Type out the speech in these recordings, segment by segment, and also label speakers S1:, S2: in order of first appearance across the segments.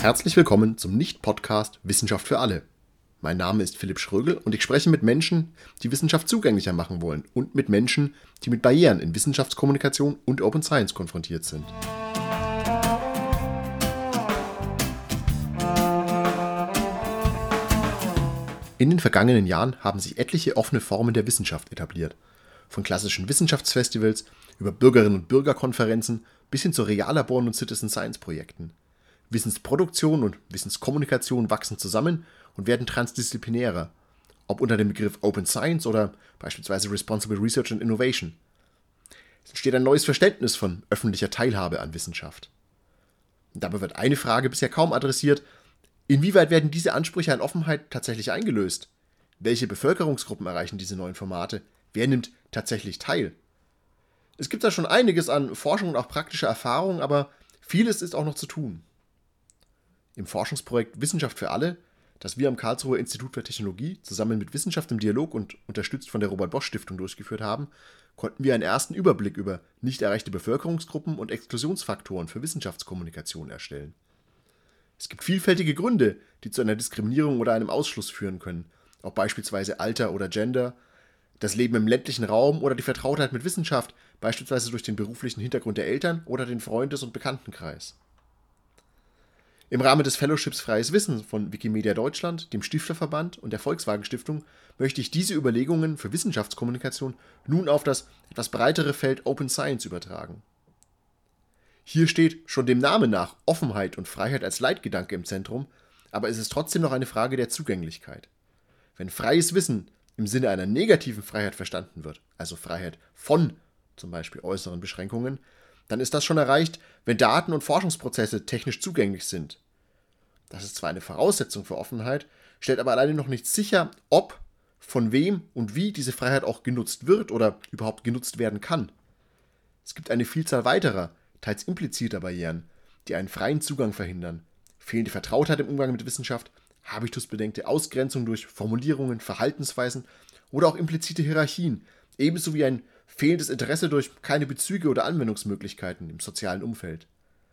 S1: Herzlich willkommen zum Nicht-Podcast Wissenschaft für alle. Mein Name ist Philipp Schrögel und ich spreche mit Menschen, die Wissenschaft zugänglicher machen wollen und mit Menschen, die mit Barrieren in Wissenschaftskommunikation und Open Science konfrontiert sind. In den vergangenen Jahren haben sich etliche offene Formen der Wissenschaft etabliert. Von klassischen Wissenschaftsfestivals über Bürgerinnen- und Bürgerkonferenzen bis hin zu Reallaboren und Citizen Science Projekten. Wissensproduktion und Wissenskommunikation wachsen zusammen und werden transdisziplinärer, ob unter dem Begriff Open Science oder beispielsweise Responsible Research and Innovation. Es entsteht ein neues Verständnis von öffentlicher Teilhabe an Wissenschaft. Und dabei wird eine Frage bisher kaum adressiert: Inwieweit werden diese Ansprüche an Offenheit tatsächlich eingelöst? Welche Bevölkerungsgruppen erreichen diese neuen Formate? Wer nimmt tatsächlich teil? Es gibt da schon einiges an Forschung und auch praktischer Erfahrung, aber vieles ist auch noch zu tun. Im Forschungsprojekt Wissenschaft für alle, das wir am Karlsruher Institut für Technologie zusammen mit Wissenschaft im Dialog und unterstützt von der Robert-Bosch-Stiftung durchgeführt haben, konnten wir einen ersten Überblick über nicht erreichte Bevölkerungsgruppen und Exklusionsfaktoren für Wissenschaftskommunikation erstellen. Es gibt vielfältige Gründe, die zu einer Diskriminierung oder einem Ausschluss führen können, ob beispielsweise Alter oder Gender, das Leben im ländlichen Raum oder die Vertrautheit mit Wissenschaft, beispielsweise durch den beruflichen Hintergrund der Eltern oder den Freundes- und Bekanntenkreis. Im Rahmen des Fellowships Freies Wissen von Wikimedia Deutschland, dem Stifterverband und der Volkswagen Stiftung möchte ich diese Überlegungen für Wissenschaftskommunikation nun auf das etwas breitere Feld Open Science übertragen. Hier steht schon dem Namen nach Offenheit und Freiheit als Leitgedanke im Zentrum, aber es ist trotzdem noch eine Frage der Zugänglichkeit. Wenn freies Wissen im Sinne einer negativen Freiheit verstanden wird, also Freiheit von zum Beispiel äußeren Beschränkungen, dann ist das schon erreicht, wenn Daten und Forschungsprozesse technisch zugänglich sind. Das ist zwar eine Voraussetzung für Offenheit, stellt aber alleine noch nicht sicher, ob, von wem und wie diese Freiheit auch genutzt wird oder überhaupt genutzt werden kann. Es gibt eine Vielzahl weiterer, teils impliziter Barrieren, die einen freien Zugang verhindern. Fehlende Vertrautheit im Umgang mit Wissenschaft, habitusbedingte Ausgrenzung durch Formulierungen, Verhaltensweisen oder auch implizite Hierarchien, ebenso wie ein fehlendes Interesse durch keine Bezüge oder Anwendungsmöglichkeiten im sozialen Umfeld.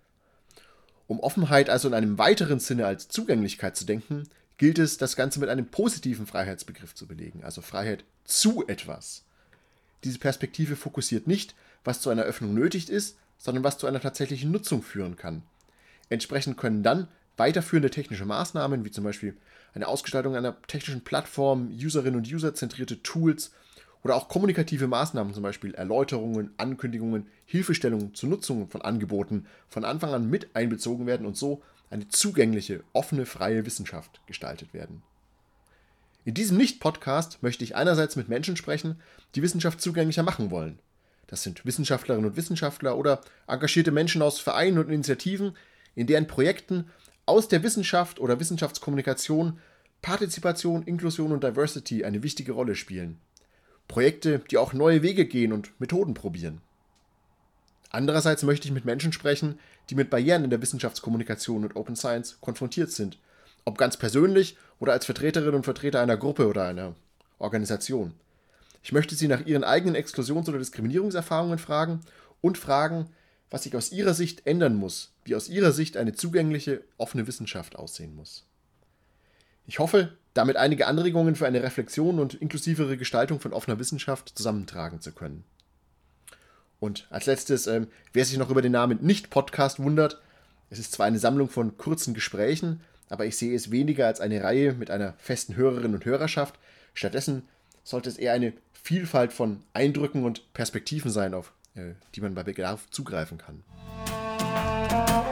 S1: Um Offenheit also in einem weiteren Sinne als Zugänglichkeit zu denken, gilt es, das Ganze mit einem positiven Freiheitsbegriff zu belegen, also Freiheit zu etwas. Diese Perspektive fokussiert nicht, was zu einer Öffnung nötig ist, sondern was zu einer tatsächlichen Nutzung führen kann. Entsprechend können dann weiterführende technische Maßnahmen, wie zum Beispiel eine Ausgestaltung einer technischen Plattform, Userinnen und User-zentrierte Tools oder auch kommunikative Maßnahmen, zum Beispiel Erläuterungen, Ankündigungen, Hilfestellungen zur Nutzung von Angeboten von Anfang an mit einbezogen werden und so eine zugängliche, offene, freie Wissenschaft gestaltet werden. In diesem Nicht-Podcast möchte ich einerseits mit Menschen sprechen, die Wissenschaft zugänglicher machen wollen. Das sind Wissenschaftlerinnen und Wissenschaftler oder engagierte Menschen aus Vereinen und Initiativen, in deren Projekten aus der Wissenschaft oder Wissenschaftskommunikation Partizipation, Inklusion und Diversity eine wichtige Rolle spielen. Projekte, die auch neue Wege gehen und Methoden probieren. Andererseits möchte ich mit Menschen sprechen, die mit Barrieren in der Wissenschaftskommunikation und Open Science konfrontiert sind, ob ganz persönlich oder als Vertreterinnen und Vertreter einer Gruppe oder einer Organisation. Ich möchte sie nach ihren eigenen Exklusions- oder Diskriminierungserfahrungen fragen und fragen, was sich aus ihrer Sicht ändern muss, wie aus ihrer Sicht eine zugängliche, offene Wissenschaft aussehen muss. Ich hoffe, damit einige Anregungen für eine Reflexion und inklusivere Gestaltung von offener Wissenschaft zusammentragen zu können. Und als letztes, wer sich noch über den Namen Nicht-Podcast wundert, es ist zwar eine Sammlung von kurzen Gesprächen, aber ich sehe es weniger als eine Reihe mit einer festen Hörerinnen- und Hörerschaft. Stattdessen sollte es eher eine Vielfalt von Eindrücken und Perspektiven sein, auf die man bei Bedarf zugreifen kann.